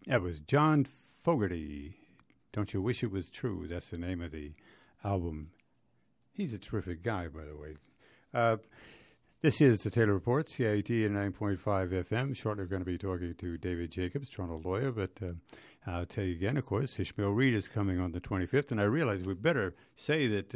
That was John Fogerty. Don't You Wish It Was True? That's the name of the album. He's a terrific guy, by the way. This is the Taylor Report, CIT at 9.5 FM. Shortly, we're going to be talking to David Jacobs, Toronto lawyer. But I'll tell you again, of course, Ishmael Reed is coming on the 25th. And I realize we better say that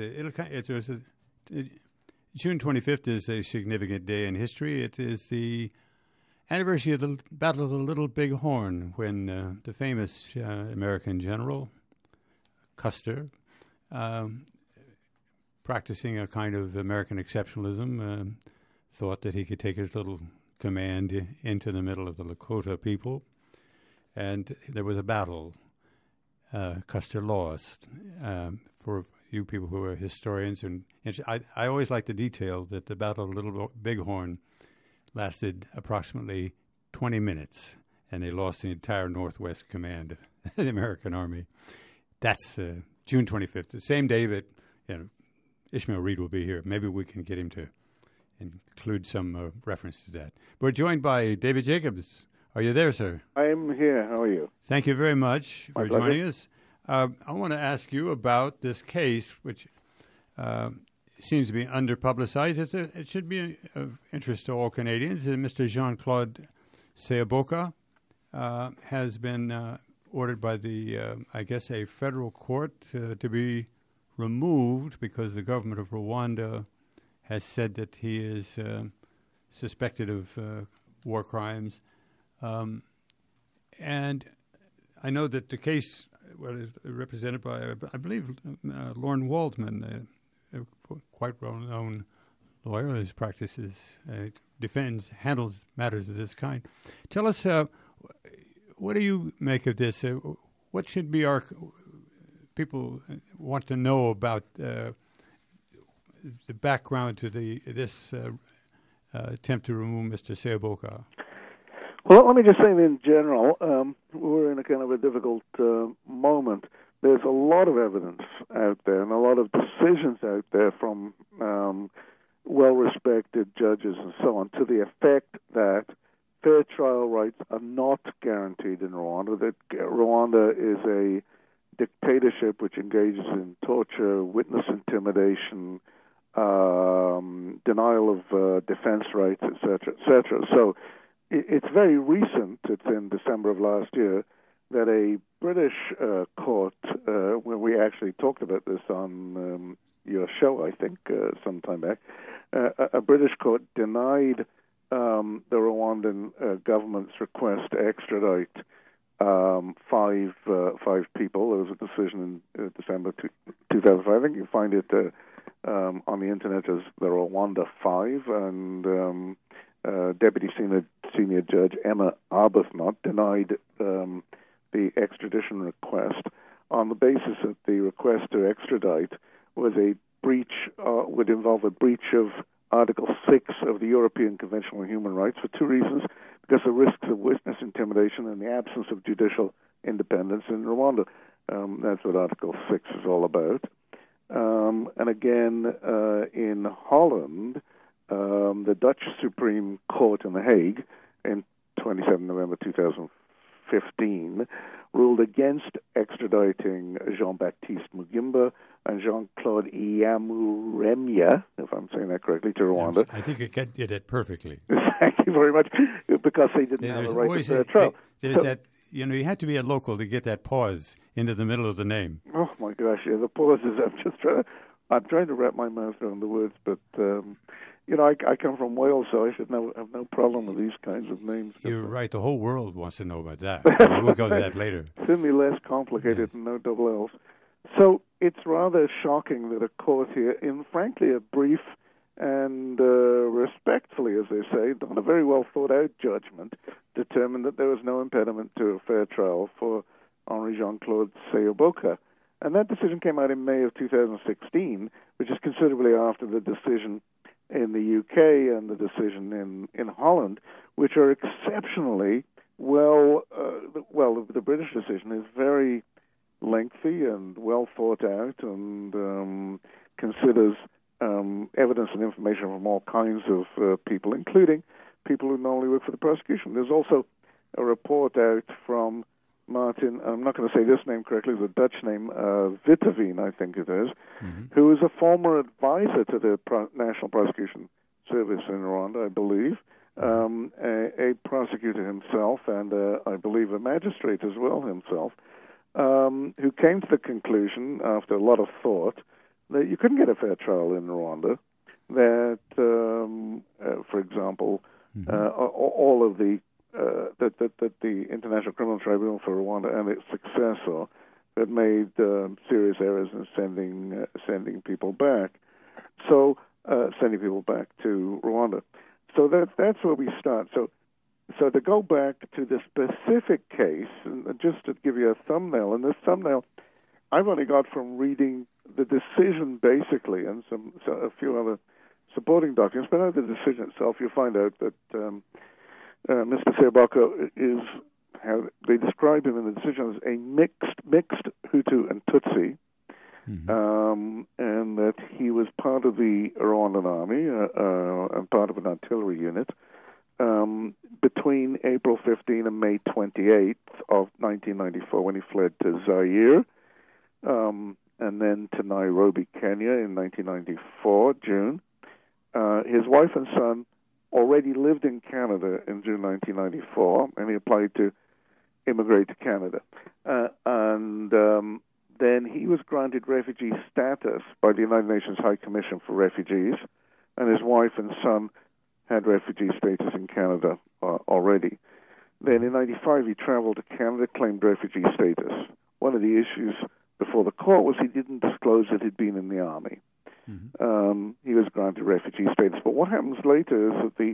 June 25th is a significant day in history. It is the anniversary of the Battle of the Little Big Horn, when the famous American general, Custer, practicing a kind of American exceptionalism, thought that he could take his little command into the middle of the Lakota people. And there was a battle. Custer lost. For you people who are historians, and I always like the detail that the Battle of Little Bighorn lasted approximately 20 minutes, and they lost the entire Northwest Command of the American Army. That's June 25th, the same day that Ishmael Reed will be here. Maybe we can get him to include some reference to that. We're joined by David Jacobs. Are you there, sir? I'm here. How are you? Thank you very much for joining us. I want to ask you about this case, which seems to be under-publicized. It should be of interest to all Canadians. Mr. Jean-Claude Seaboka has been ordered by a federal court to be removed because the government of Rwanda has said that he is suspected of war crimes. And I know that the case is represented by, I believe, Lorne Waldman, a quite well-known lawyer. His practices handles matters of this kind. Tell us, what do you make of this? What should be our people want to know about the background to this attempt to remove Mr. Seaboka? Well, let me just say in general, we're in a kind of a difficult moment. There's a lot of evidence out there and a lot of decisions out there from well-respected judges and so on to the effect that fair trial rights are not guaranteed in Rwanda, that Rwanda is a dictatorship which engages in torture, witness intimidation, denial of defense rights, etc., etc. So it's very recent, it's in December of last year, that a British court, where we actually talked about this on your show, I think, some time back, a British court denied the Rwandan government's request to extradite five people. There was a decision in December 2005. I think you find it on the internet as the Rwanda Five, and Deputy Senior Judge Emma Arbuthnot denied the extradition request on the basis that the request to extradite was a breach, would involve a breach of Article 6 of the European Convention on Human Rights for two reasons: because of risks of witness intimidation and the absence of judicial independence in Rwanda. That's what Article 6 is all about. And again, in Holland, the Dutch Supreme Court in The Hague in 27 November 2015 ruled against extraditing Jean-Baptiste Mugimba and Jean-Claude Iyamuremye, if I'm saying that correctly, to Rwanda. I think you did it perfectly. Thank you very much, because they didn't have a right to fair trial. You had to be a local to get that pause into the middle of the name. Oh my gosh, yeah, the pauses. I'm trying to wrap my mouth around the words, but I come from Wales, so I should have no problem with these kinds of names. You're right. The whole world wants to know about that. We'll go to that later. Certainly less complicated and no double L's. So it's rather shocking that a court here, in frankly a brief and respectfully, as they say, on a very well thought out judgment, determined that there was no impediment to a fair trial for Henri Jean-Claude Seaboka. And that decision came out in May of 2016, which is considerably after the decision in the UK and the decision in Holland, which are exceptionally the British decision is very lengthy and well thought out and considers evidence and information from all kinds of people, including people who normally work for the prosecution. There's also a report out from Martin, I'm not going to say this name correctly, it's a Dutch name, Witteveen, I think it is, who is a former advisor to the National Prosecution Service in Rwanda, I believe, a prosecutor himself, and I believe a magistrate as well himself, who came to the conclusion, after a lot of thought, that you couldn't get a fair trial in Rwanda, that, for example, all of the that the International Criminal Tribunal for Rwanda and its successor had made serious errors in sending people back. So sending people back to Rwanda. So that's where we start. So to go back to the specific case, and just to give you a thumbnail, and this thumbnail I've only got from reading the decision basically, and a few other supporting documents, but out of the decision itself, you find out that Mr. Seaboko is, how they describe him in the decision as a mixed Hutu and Tutsi, and that he was part of the Rwandan army and part of an artillery unit between April 15 and May 28th of 1994, when he fled to Zaire, and then to Nairobi, Kenya in 1994, June. His wife and son already lived in Canada in June 1994, and he applied to immigrate to Canada. And then he was granted refugee status by the United Nations High Commission for Refugees, and his wife and son had refugee status in Canada already. Then in 1995, he traveled to Canada, claimed refugee status. One of the issues before the court was he didn't disclose that he'd been in the army. He was granted refugee status. But what happens later is that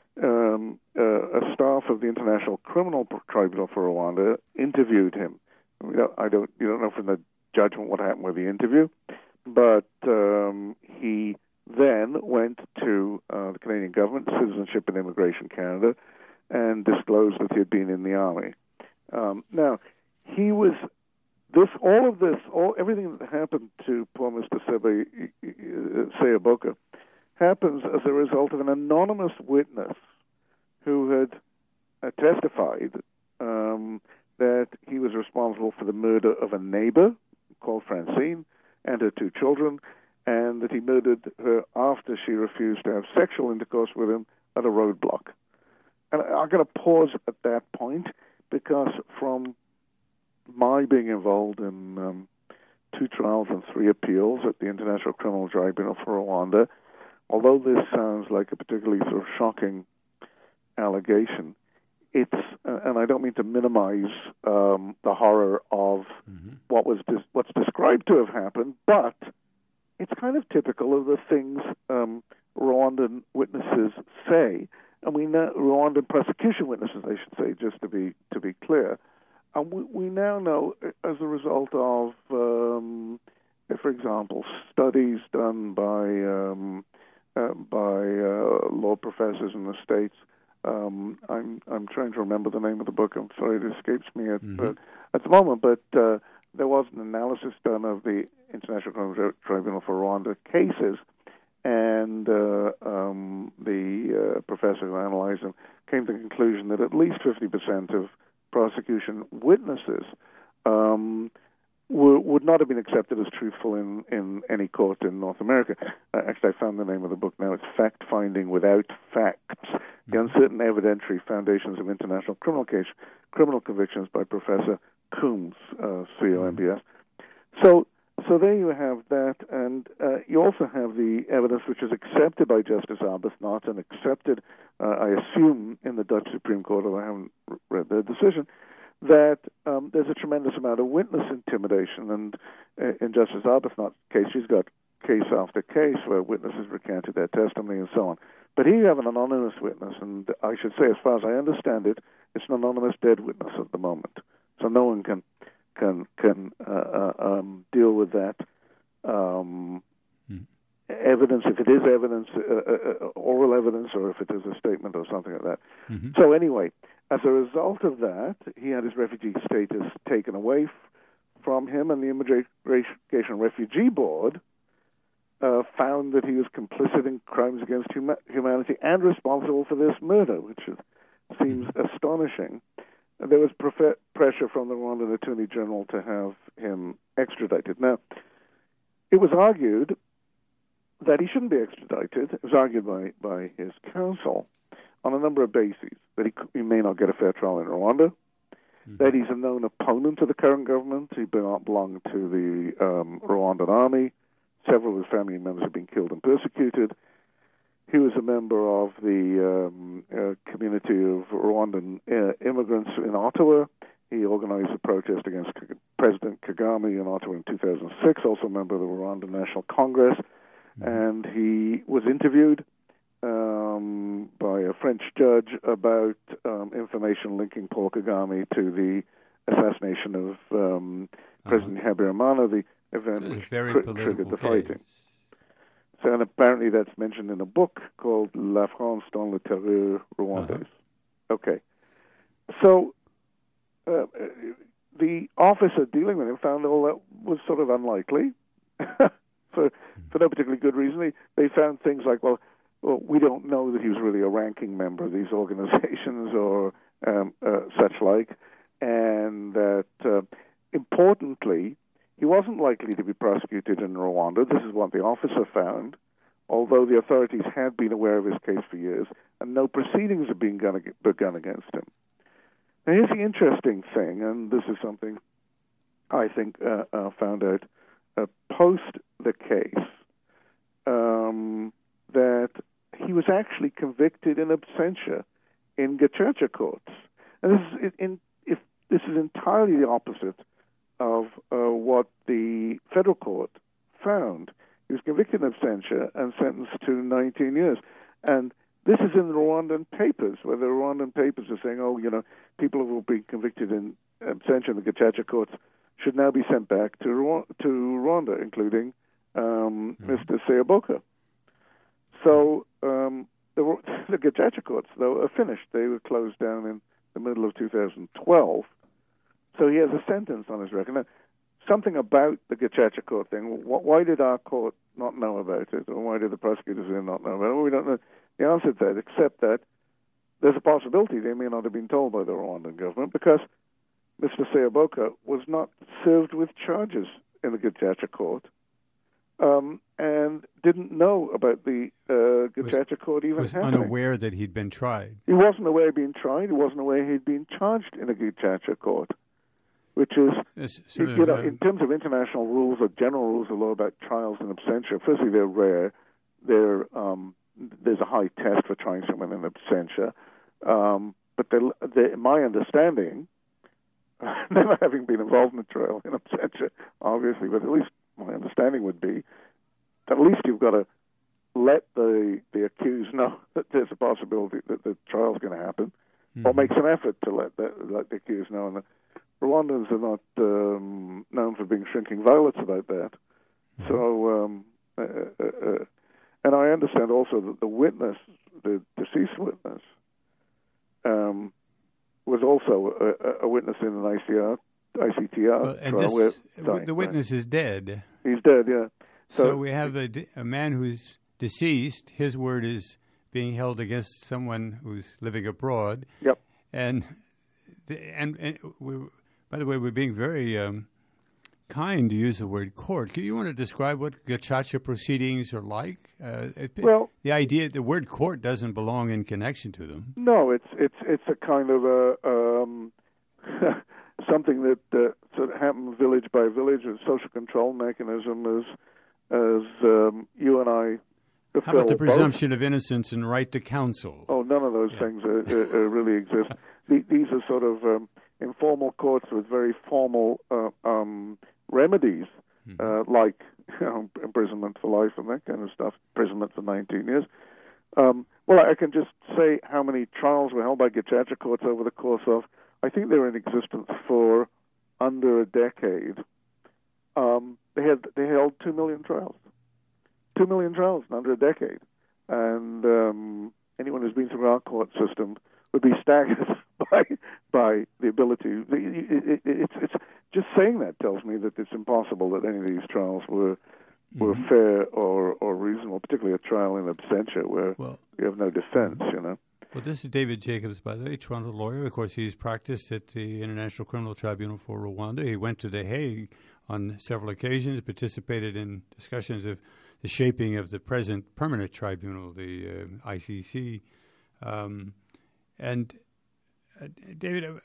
a staff of the International Criminal Tribunal for Rwanda interviewed him. You don't know from the judgment what happened with the interview, but he then went to the Canadian government, Citizenship and Immigration Canada, and disclosed that he had been in the army. Now, he was everything that happened to poor Mr. Seaboko happens as a result of an anonymous witness who had testified that he was responsible for the murder of a neighbor called Francine and her two children, and that he murdered her after she refused to have sexual intercourse with him at a roadblock. And I'm going to pause at that point, because from my being involved in 2 trials and 3 appeals at the International Criminal Tribunal for Rwanda, although this sounds like a particularly sort of shocking allegation, it's, and I don't mean to minimize the horror of what's described to have happened, but it's kind of typical of the things Rwandan witnesses say, and we know Rwandan prosecution witnesses, I should say, just to be clear. And we now know, as a result of, for example, studies done by law professors in the States. I'm trying to remember the name of the book. I'm sorry, it escapes me at the moment. But there was an analysis done of the International Criminal Tribunal for Rwanda cases, and the professor who analyzed them came to the conclusion that at least 50% of prosecution witnesses would not have been accepted as truthful in any court in North America. Actually, I found the name of the book now. It's Fact-Finding Without Facts, The Uncertain Evidentiary Foundations of International Criminal Convictions by Professor Coombs, COMBS. So there you have that, and you also have the evidence which is accepted by Justice Arbuthnot and accepted, I assume, in the Dutch Supreme Court, although I haven't read their decision, that there's a tremendous amount of witness intimidation. And in Justice Arbuthnot's case, she's got case after case where witnesses recanted their testimony and so on. But here you have an anonymous witness, and I should say, as far as I understand it, it's an anonymous dead witness at the moment. So no one can deal with that evidence, if it is evidence, oral evidence, or if it is a statement or something like that. So anyway, as a result of that, he had his refugee status taken away from him, and the Immigration Refugee Board found that he was complicit in crimes against humanity and responsible for this murder, which seems astonishing. there was pressure from the Rwandan Attorney General to have him extradited. Now, it was argued that he shouldn't be extradited. It was argued by his counsel on a number of bases, that he may not get a fair trial in Rwanda, that he's a known opponent to the current government. He belonged to the Rwandan army. Several of his family members have been killed and persecuted. He was a member of the community of Rwandan immigrants in Ottawa. He organized a protest against President Kagame in Ottawa in 2006, also a member of the Rwandan National Congress. And he was interviewed by a French judge about information linking Paul Kagame to the assassination of President Habyarimana, the event which triggered the fighting. So, and apparently that's mentioned in a book called La France dans le terreur rwandaise. Okay. So the officer dealing with him found all that was sort of unlikely for no particularly good reason. They found things like, well, we don't know that he was really a ranking member of these organizations or such like, and that importantly, he wasn't likely to be prosecuted in Rwanda. This is what the officer found, although the authorities had been aware of his case for years, and no proceedings had been begun against him. Now, here's the interesting thing, and this is something I think found out post the case, that he was actually convicted in absentia in Gacaca courts. And this is entirely the opposite of what the federal court found. He was convicted in absentia and sentenced to 19 years. And this is in the Rwandan papers, where the Rwandan papers are saying, people who will be convicted in absentia in the Gacaca courts should now be sent back to Rwanda, including Mr. Seyoboka. So the Gacaca courts, though, are finished. They were closed down in the middle of 2012. So he has a sentence on his record. Now, something about the Gacaca court thing, why did our court not know about it, or why did the prosecutors not know about it? Well, we don't know the answer to that, except that there's a possibility they may not have been told by the Rwandan government, because Mr. Seyoboka was not served with charges in the Gacaca court, and didn't know about the Gacaca court even was happening. Unaware that he'd been tried. He wasn't aware he'd been tried. He wasn't aware he'd been charged in a Gacaca court, which is, in terms of international rules or general rules of law about trials in absentia, firstly, they're rare. There's a high test for trying someone in absentia. But my understanding, never having been involved in a trial in absentia, obviously, but at least my understanding would be that at least you've got to let the accused know that there's a possibility that the trial's going to happen, or makes an effort to let the accused know. And the Rwandans are not known for being shrinking violets about that. So, and I understand also that the witness, the deceased witness, was also a witness in an ICTR and trial. The witness is dead. He's dead, yeah. So we have a man who's deceased. His word is being held against someone who's living abroad. Yep. And by the way, we're being very kind to use the word court. Do you want to describe what Gacaca proceedings are like? The idea, the word court doesn't belong in connection to them. No, it's a kind of a something that sort of happens village by village, a social control mechanism, as you and I. How about the presumption of innocence and right to counsel? Oh, none of those things really exist. These are sort of informal courts with very formal remedies, like imprisonment for life and that kind of stuff, imprisonment for 19 years. Well, I can just say how many trials were held by Gacaca courts over the course of, I think they were in existence for under a decade. They held 2 million trials. 2 million trials in under a decade. And anyone who's been through our court system would be staggered by the ability. It's just saying that tells me that it's impossible that any of these trials were fair or reasonable, particularly a trial in absentia where you have no defense, Well, this is David Jacobs, by the way, Toronto lawyer. Of course, he's practiced at the International Criminal Tribunal for Rwanda. He went to The Hague on several occasions, participated in discussions of the shaping of the present permanent tribunal, the ICC. David,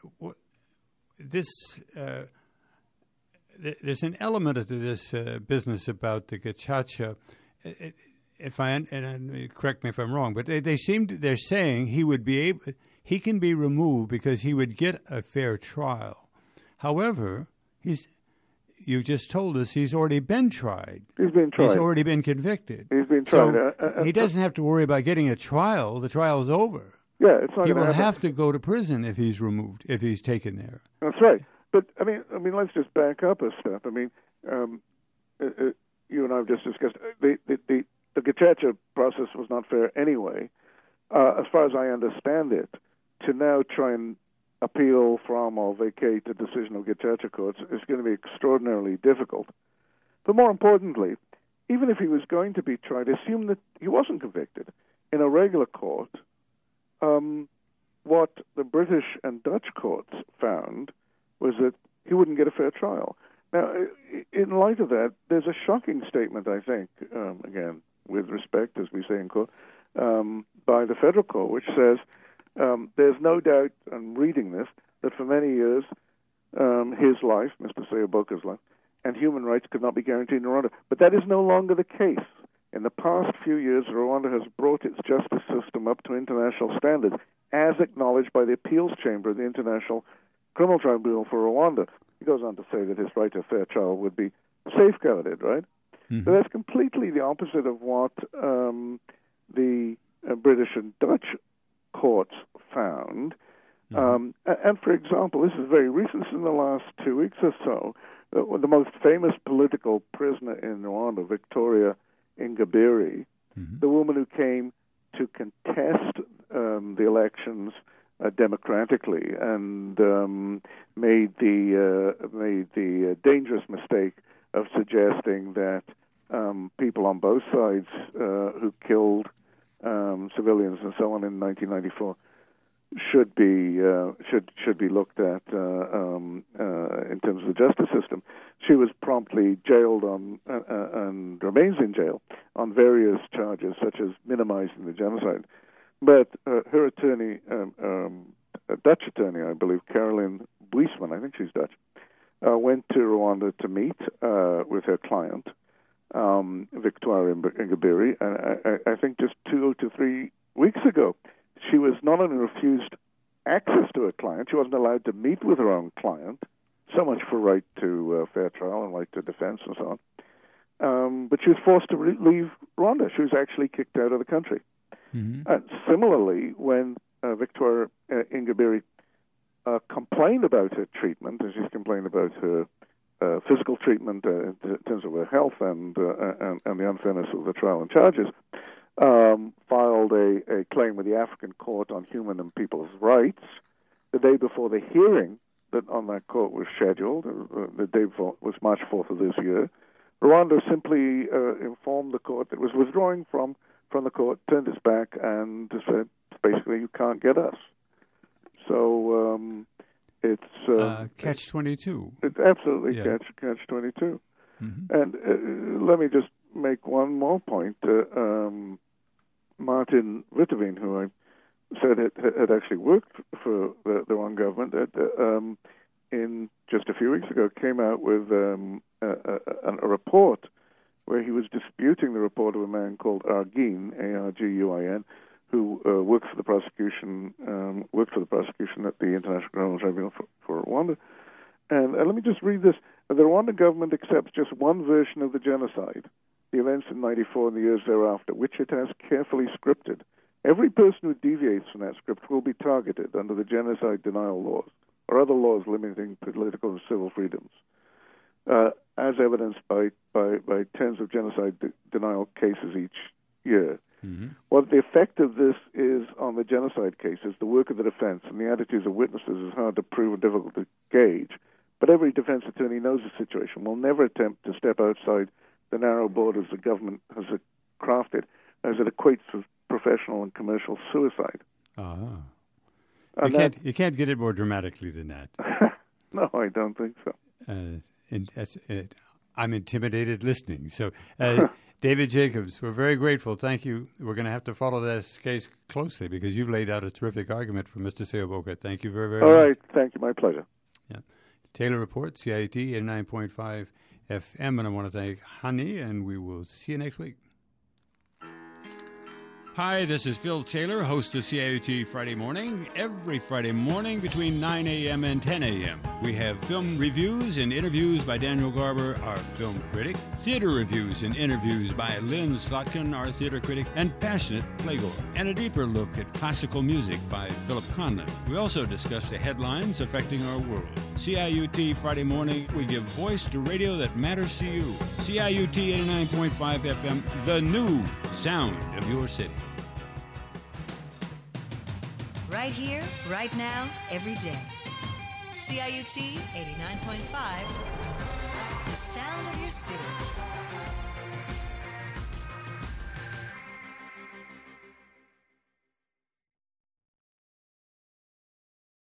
there's an element of this business about the Gacaca. Correct me if I'm wrong, but they're saying he can be removed because he would get a fair trial. However, you just told us he's already been tried. He's been tried. He's already been convicted. He's been tried. So he doesn't have to worry about getting a trial. The trial's over. Yeah, it's not. He will have to go to prison if he's removed, if he's taken there. That's right. But I mean, let's just back up a step. I mean, you and I have just discussed the Gacaca process was not fair anyway. As far as I understand it, to now try and appeal from or vacate the decision of Gacaca courts is going to be extraordinarily difficult. But more importantly, even if he was going to be tried, assume that he wasn't convicted in a regular court. What the British and Dutch courts found was that he wouldn't get a fair trial. Now, in light of that, there's a shocking statement, I think, again, with respect, as we say in court, by the federal court, which says there's no doubt, I'm reading this, that for many years his life, Mr. Seyoboka's life, and human rights could not be guaranteed in Rwanda. But that is no longer the case. In the past few years, Rwanda has brought its justice system up to international standards, as acknowledged by the appeals chamber of the International Criminal Tribunal for Rwanda. He goes on to say that his right to a fair trial would be safeguarded, right? Mm-hmm. So that's completely the opposite of what the British and Dutch courts found. Mm-hmm. And for example, this is very recent, in the last 2 weeks or so, the most famous political prisoner in Rwanda, Victoria Ingabire, mm-hmm. the woman who came to contest the elections democratically and made the dangerous mistake of suggesting that people on both sides who killed civilians and so on in 1994 should be looked at in terms of the justice system. She was promptly jailed and remains in jail on various charges, such as minimizing the genocide. But her attorney, a Dutch attorney, I believe, Caroline Buisman, I think she's Dutch, went to Rwanda to meet with her client, Victoria Ingabire, and I think just 2 to 3 weeks ago, she was not only refused access to her client, she wasn't allowed to meet with her own client. So much for right to fair trial and right to defense and so on. But she was forced to leave Rwanda. She was actually kicked out of the country. Mm-hmm. Similarly, when Victoria Ingabire complained about her treatment, and she's complained about her physical treatment in terms of her health and the unfairness of the trial and charges, filed a claim with the African Court on Human and People's Rights the day before the hearing that on that court was scheduled. The day before was March 4th of this year. Rwanda simply informed the court that it was withdrawing from the court, turned its back, and said, basically, you can't get us. So it's catch-22. It's absolutely catch-22. Mm-hmm. And let me just make one more point. Martin Witteveen, who I said had actually worked for the Rwandan government, in just a few weeks ago, came out with a report where he was disputing the report of a man called Arguin, Arguin, who worked for the prosecution at the International Criminal Tribunal for Rwanda. And let me just read this. The Rwandan government accepts just one version of the genocide, the events in 94 and the years thereafter, which it has carefully scripted. Every person who deviates from that script will be targeted under the genocide denial laws or other laws limiting political and civil freedoms, as evidenced by tens of genocide denial cases each year. Mm-hmm. What the effect of this is on the genocide cases, the work of the defense, and the attitudes of witnesses is hard to prove and difficult to gauge. But every defense attorney knows the situation, will never attempt to step outside the narrow borders the government has crafted as it equates with professional and commercial suicide. You can't get it more dramatically than that. No, I don't think so. I'm intimidated listening. So, David Jacobs, we're very grateful. Thank you. We're going to have to follow this case closely because you've laid out a terrific argument for Mr. Seoboka. Thank you very, very much. All right. Thank you. My pleasure. Yeah. Taylor Report, CIUT 89.5 FM. And I want to thank Hani, and we will see you next week. Hi, this is Phil Taylor, host of CIUT Friday Morning. Every Friday morning between 9 a.m. and 10 a.m. we have film reviews and interviews by Daniel Garber, our film critic, theater reviews and interviews by Lynn Slotkin, our theater critic, and Passionate Playgoer, and a deeper look at classical music by Philip Conlon. We also discuss the headlines affecting our world. CIUT Friday Morning, we give voice to radio that matters to you. CIUT 89.5 FM, the new sound of your city. Right here, right now, every day. CIUT 89.5, the sound of your city.